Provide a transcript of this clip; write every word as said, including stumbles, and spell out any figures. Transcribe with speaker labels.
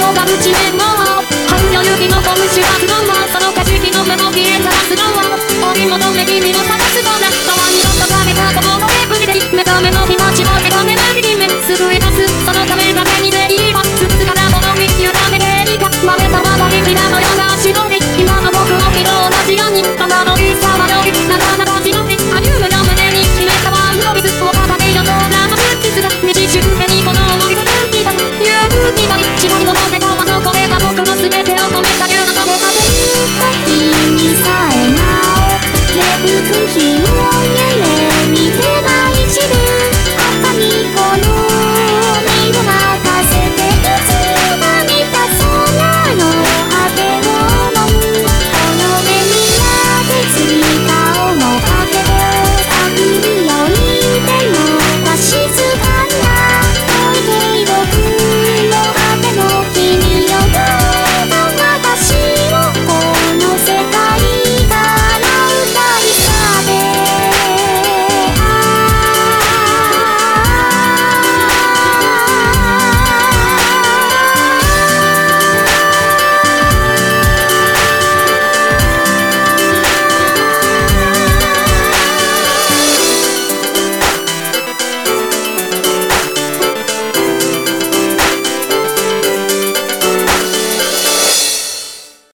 Speaker 1: のが口でも半夜雪の小虫が集まその景色の目も消えたはずだわ追い求め君を探すとな川にのためた心の手振りで目覚めの日待ちを手がめる姫すぐ